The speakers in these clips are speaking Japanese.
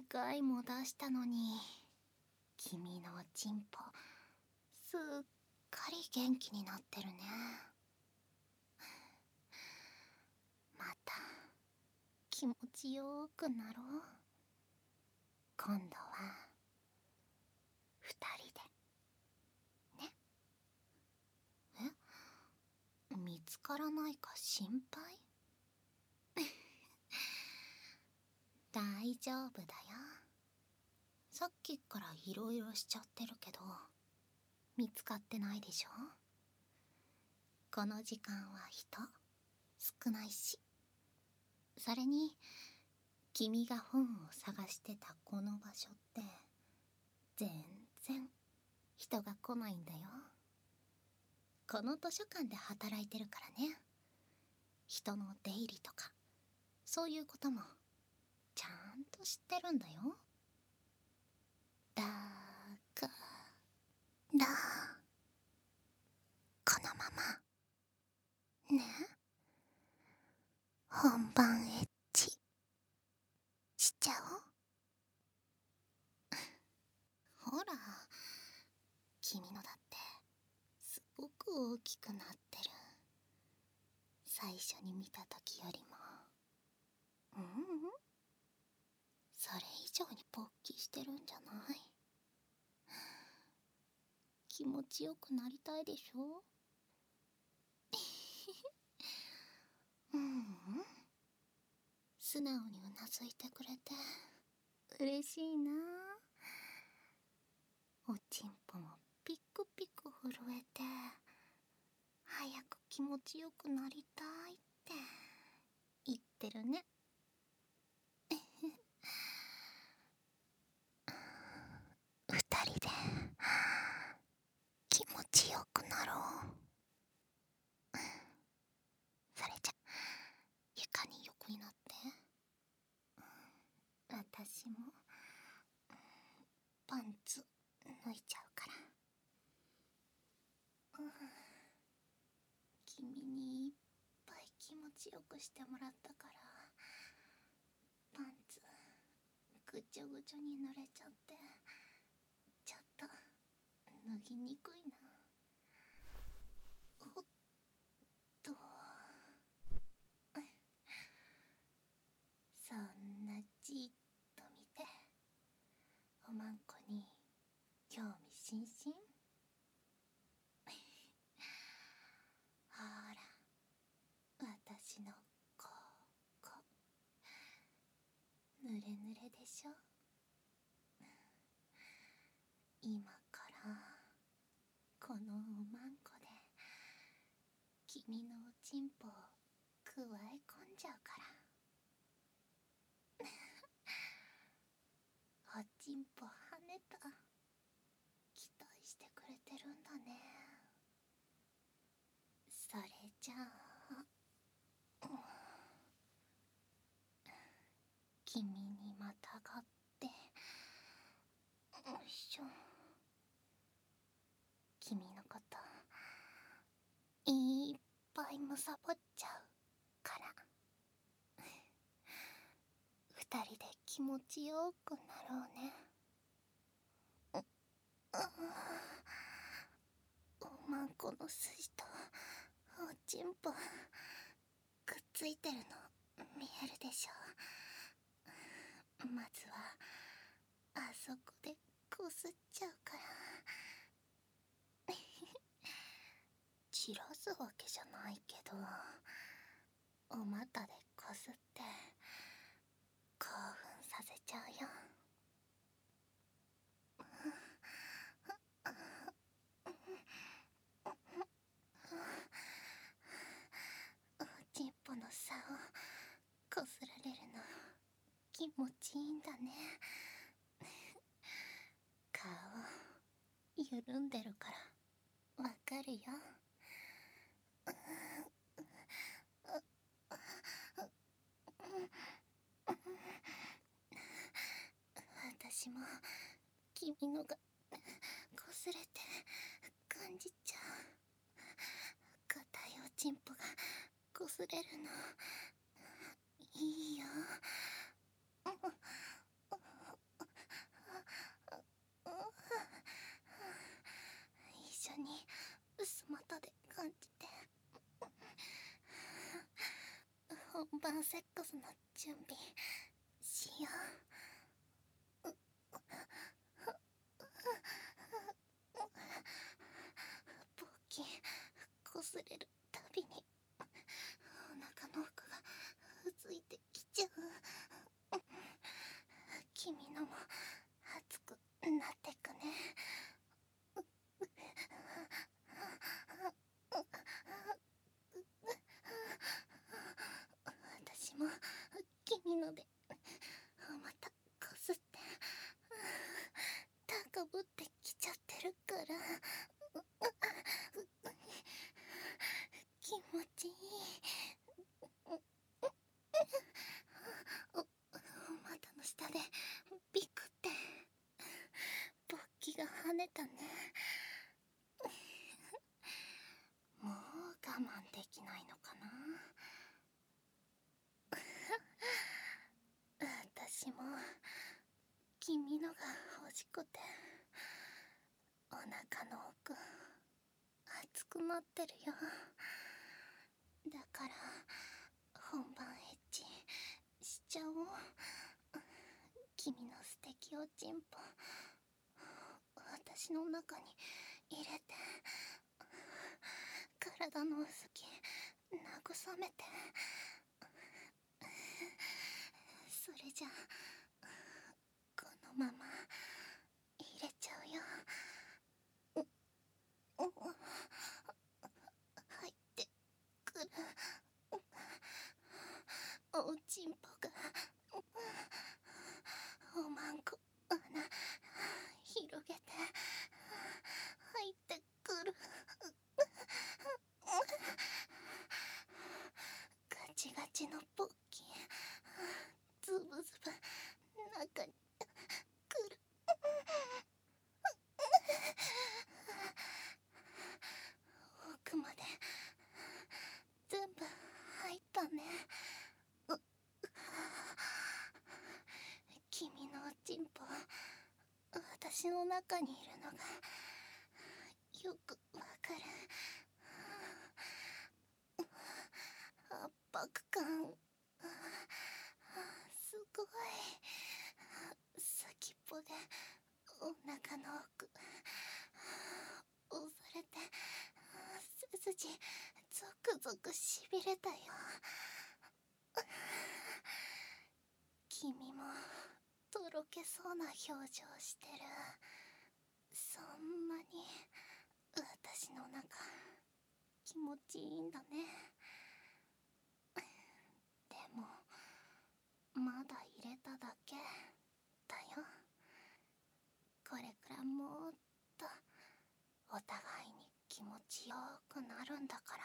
回も出したのに、君のチンポすっかり元気になってるね。また気持ちよくなろう。今度は二人でね。見つからないか心配？大丈夫だよ。さっきからいろいろしちゃってるけど、見つかってないでしょ。この時間は人少ないし。それに君が本を探してたこの場所って全然人が来ないんだよ。この図書館で働いてるからね。人の出入りとかそういうこともちゃんと知ってるんだよ。だからこのままね、本番エッチしちゃおう。ほら、君のだってすごく大きくなってる。最初に見た時よりも。それ以上に勃起してるんじゃない？気持ちよくなりたいでしょ？素直にうなずいてくれて嬉しいな。おちんぽもピクピク震えて早く気持ちよくなりたいって言ってるね。二人で気持ちよくなろう。それじゃ床に横になって。私もパンツ脱いちゃうから。君にいっぱい気持ちよくしてもらったからパンツぐちょぐちょに濡れちゃってちょっと脱ぎにくいな。おっと、そんなじっと見ておまんこに興味津々。ほら、私のこぬれぬれでしょ。今からこのおまんこで君のおちんぽをくわえ込んじゃうから。おちんぽ跳ねた。期待してくれてるんだね。それじゃあ、君にまたがってよいしょ。君のこといっぱいむさぼっちゃうから二人で気持ちよくなろうね。おまんこの筋とおちんぽくっついてるの見えるでしょ。まずはあそこでこすっちゃうから散らすわけじゃないけどお股でこすって興奮させちゃうよ。おちんぽの差をこすられるの気持ちいいんだね。顔緩んでるからわかるよ。私も君のがこすれて感じちゃう。硬いおちんぽがこすれるのいいよ。 本番セックスの準備しよう。勃起こすれるたびにお腹の奥がついてきちゃう。君のも熱くなってくね。私も君のでまたこすって高ぶってきちゃってるから気持ちいい。お股の下でビクって勃起が跳ねたね。もう我慢できないのかな。私も君のが欲しくてお腹の奥熱くなってるよ。だから本番エッチしちゃおう。君の素敵おちんぽ私の中に入れて体の薄気慰めて。それじゃこのまま入れちゃうよ。入ってくるおちんぽがおまんこ穴広げて入ってくる。ガチガチのポッキーズブズブ中にくる。奥まで全部入ったね。君のおちんぽ私の中にいるのがよくわかる。圧迫感すごい。先っぽでお腹の奥押されて背筋ゾクゾクしびれたよ。君もとろけそうな表情してる。そんなに私の中気持ちいいんだね。でもまだ入れただけだよ。これからもっとお互いに気持ちよくなるんだから。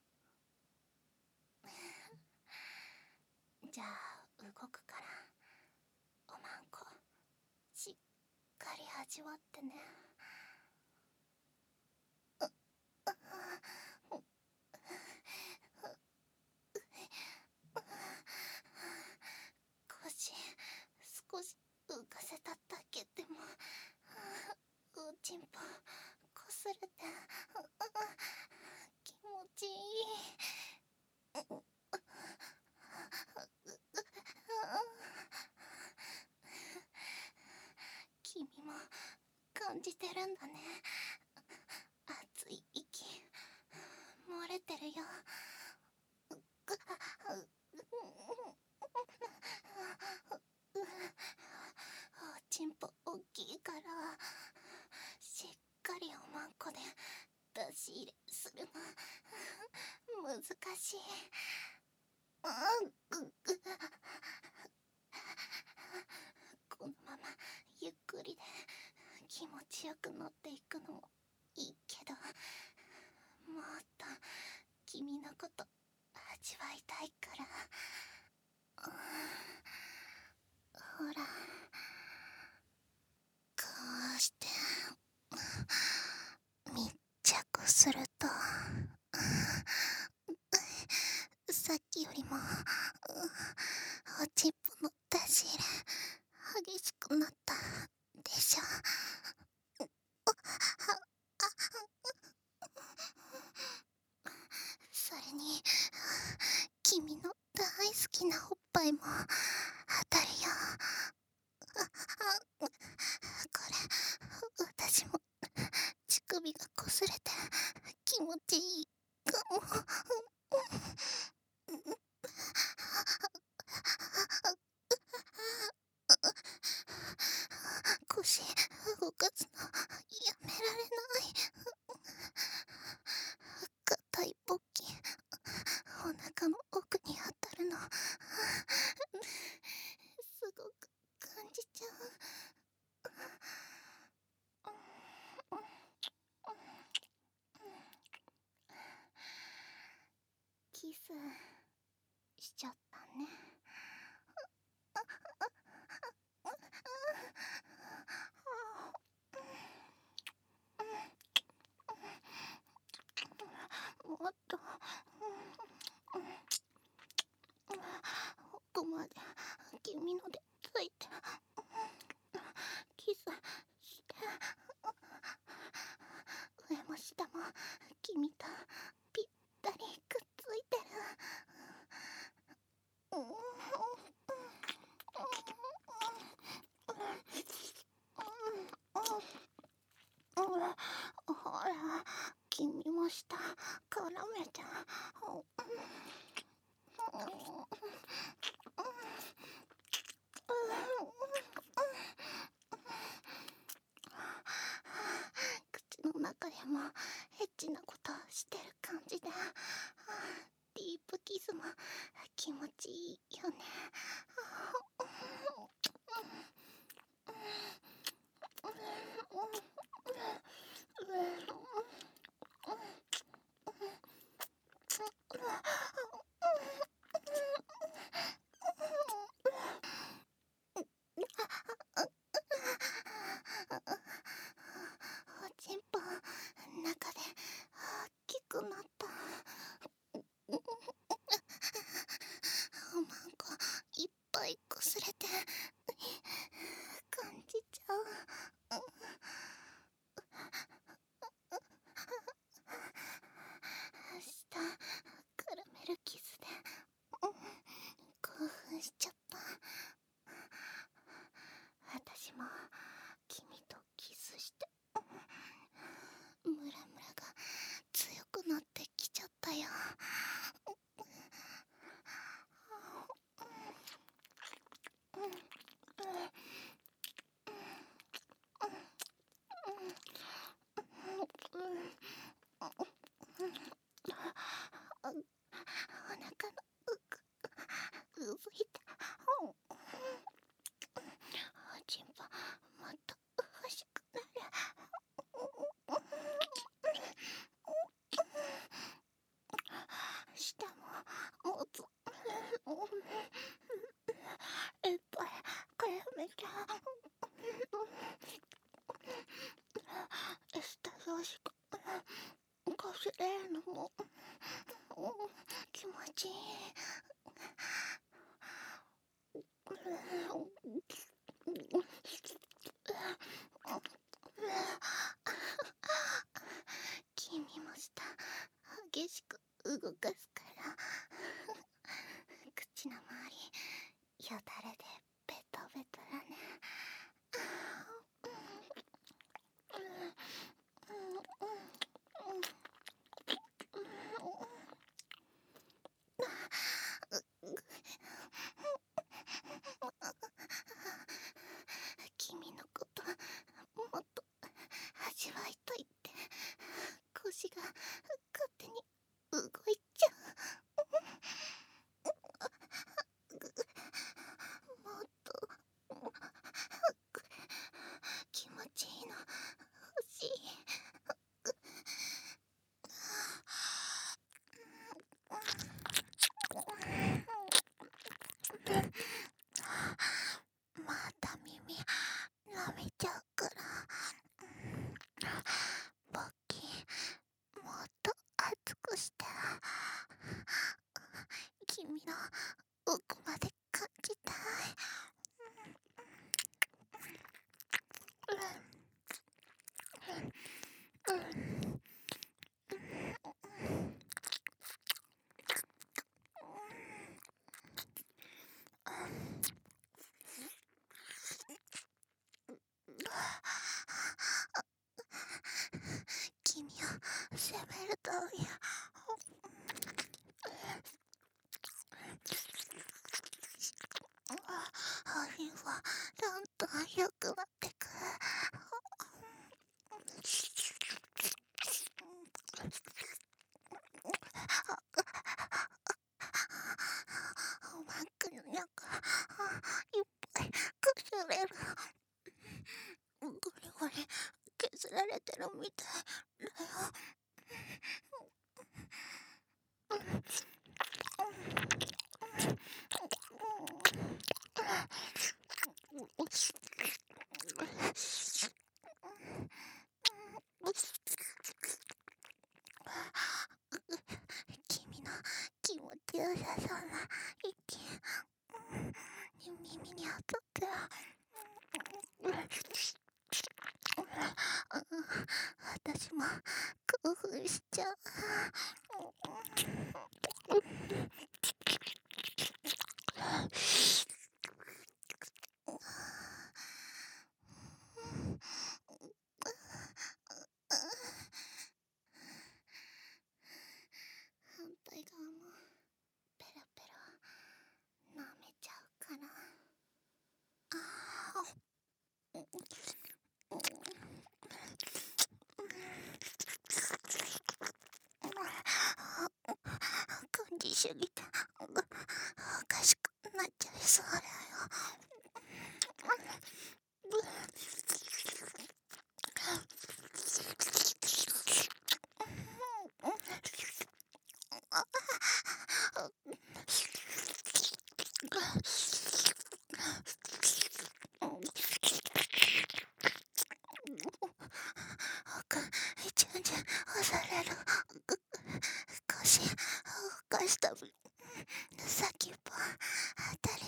じゃあ動くからおまんこしっかり味わってね。少し浮かせただけでもおちんぽこすれて気持ちいい。君も感じてるんだね。熱い息漏れてるよ。おちんぽ大きいからしっかりおまんこで出し入れするの難しい。このままゆっくりで気持ちよく乗っていくのもいいけど、もっと君のこと味わいたいから。ほらこうして密着するとさっきよりもおちんぽの出し入れ激しくなったでしょ。それに君の大好きなおっぱいも当たるよ。これ私も乳首が擦れて気持ちいいかも。腰動かすのやめられない。硬いポッキンお腹の奥に当たるのすごく感じちゃう。キスしちゃったね。もっと奥まで君のでついてキスして上も下も君とぴったりくっついてる。ほら君も下絡めて。口の中でもエッチなことしてる感じで、ディープキスも気持ちいいよね。おちんぽ中で大きくなった。おまんこいっぱい擦れて感じちゃう。舌絡めるキスで興奮しちゃった。私も君とキスしてムラムラが強くなってきちゃったよ。お腹のうずいた。おちんぽもっと欲しくなる。舌ももつ。いっぱい絡めちゃう。舌よしくこすれるのも気持ちいい。君も舌激しく動かすから口の周りよだれでベトベトだね。君のこともっと味わいたいって腰が勝手に動いちゃう。もっと気持ちいいの欲しい。また耳舐めちゃうからポッキーもっと熱くして君の奥まで感じたい。 はどんどん良くなってく。マックの中いっぱい削れる。ゴリゴリ削られてるみたいだよ。君の気持ちよさそうな息、耳に当たって私も興奮しちゃう。反対側もペロペロ舐めちゃうかな。感じすぎておかしくなっちゃいそうだよ。順々押される。腰動かした分先っぽ当たるよ。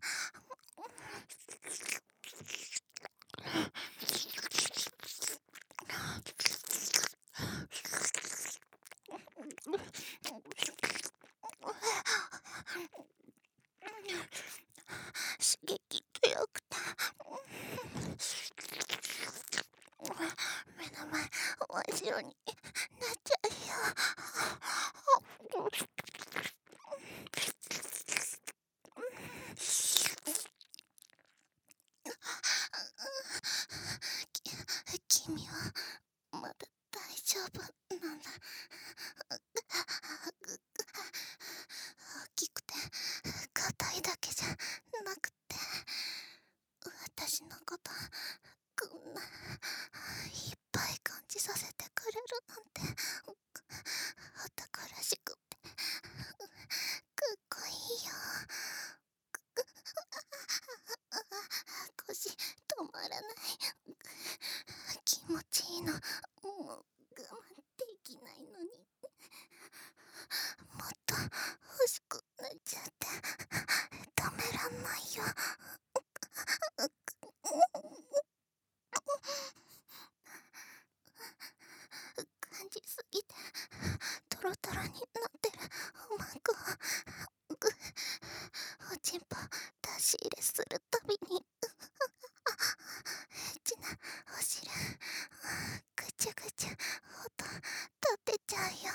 刺激強くて目の前真っ白になっちゃうよ。君はまだ大丈夫なんだ。大きくて硬いだけじゃなくて、私のことこんないっぱい感じさせてくれるなんて男らしくてかっこいいよ。腰止まらない。気持ちいいのもう我慢できないのに、もっと欲しくなっちゃって止めらんないよ。感じすぎてトロトロになってるマンコをおちんぽ出し入れするたびにエッチなお汁ぐちゃぐちゃ音立てちゃうよ。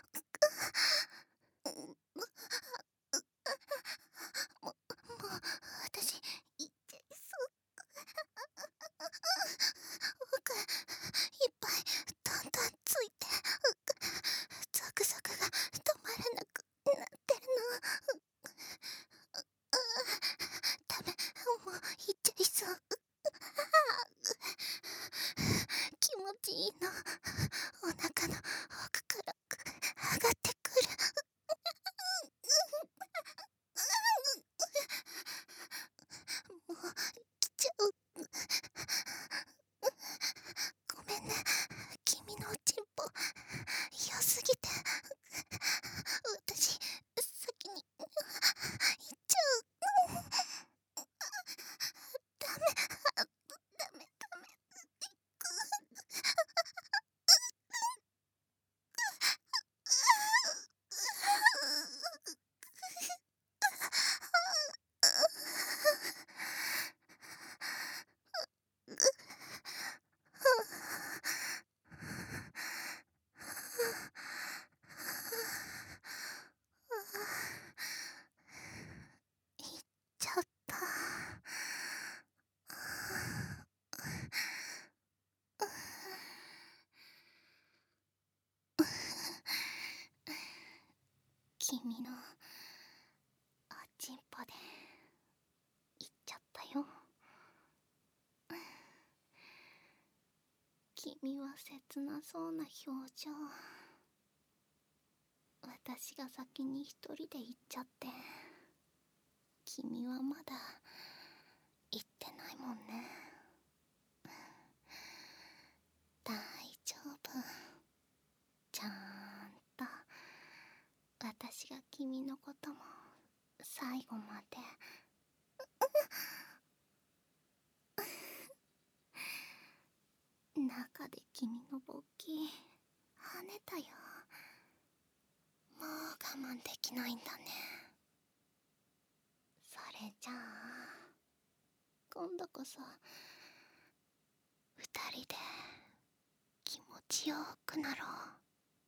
もう私言っちゃいそう。奥いっぱいどんどんついてゾクゾクが止まらなくなってるの。ダメ、もう君のおちんぽで言っちゃったよ。君は切なそうな表情。私が先に一人で行っちゃって、君はまだ行ってないもんね。大丈夫。ちゃんと私が君のことも最後まで。中で君の勃起跳ねたよ。もう我慢できないんだね。それじゃあ今度こそ二人で気持ちよくなろう。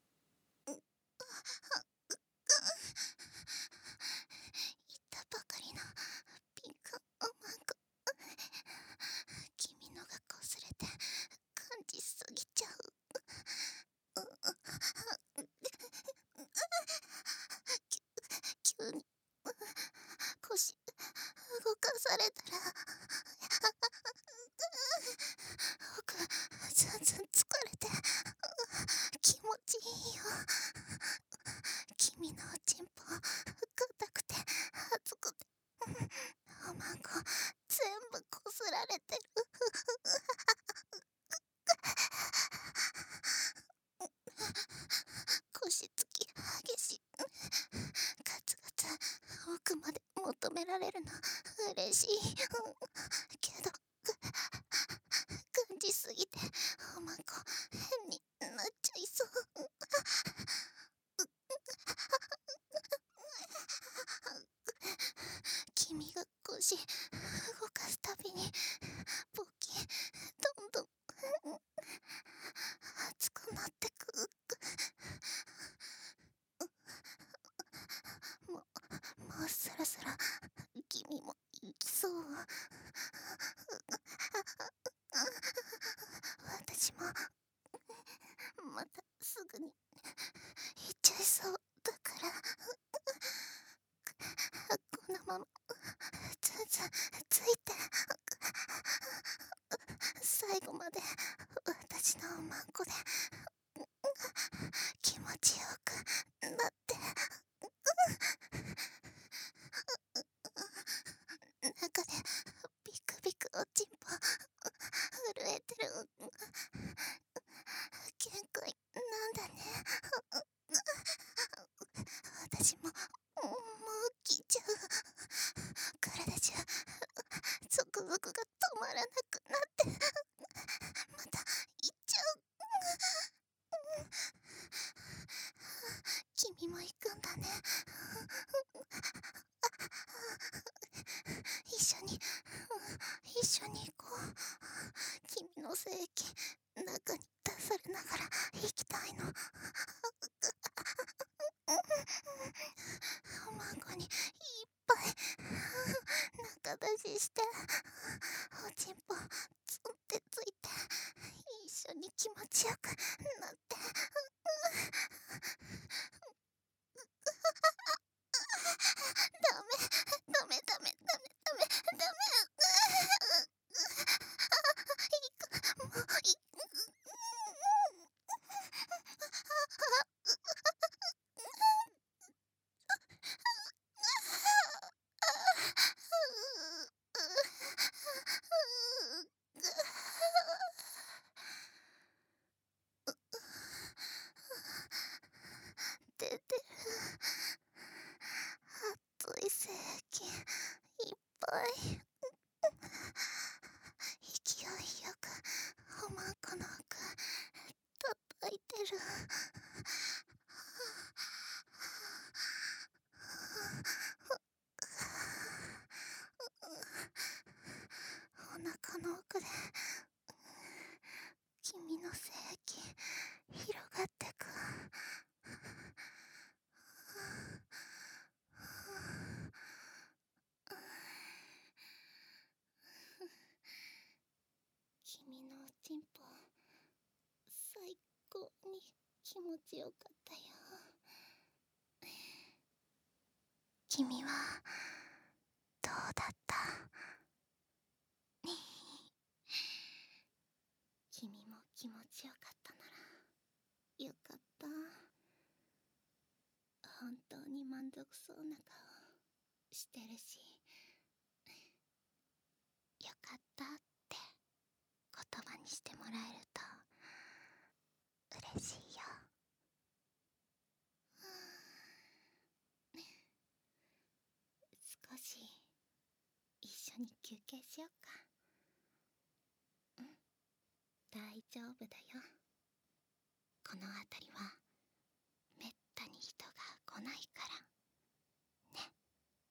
言ったばかりのピンクおまんこ、君のがこすれて感じすぎちゃう。急に腰動かされたら僕ずんずん疲れて気持ちいいよ。君のおちんぽ硬くて熱くておまんこ全部こすられてる。腰つき激しい。ガツガツ奥まで求められるの嬉しいけど、感じすぎておまんこ変になっちゃいそう。君が腰動かすたびに勃起どんどん熱くなってく。もうそろそろ君も行きそう。私もまたすぐに行っちゃいそうだから、このままずんずんついて最後まで私のおまんこで気持ちよくなって。中でビクビクおちんぽ震えてる。限界なんだね。私ももう来ちゃう。体中ゾクゾクが止まらなくなってまた行っちゃう。君も行くんだね。一緒に行こう。君の精液中に出されながら行きたいの。おまんこにいっぱい中出しして、おちんぽつんってついて一緒に気持ちよくなって。ダメダメダメダメダメダメ。もう出てる。熱い精液いっぱい。勢いよくおまんこの奥叩いてる。お腹の奥で君の精液広がってく。君のおちんぽ最高に気持ちよかったよ。 君はどうだった？君も気持ちよかったならよかった。本当に満足そうな顔してるし、よかったって言葉にしてもらえると嬉しいよ。少し一緒に休憩しようか。うん、大丈夫だよ。この辺りはめったに人が来ないからね。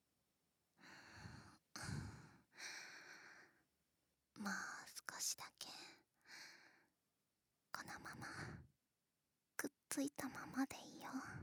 もう少しだけこのままくっついたままでいいよ。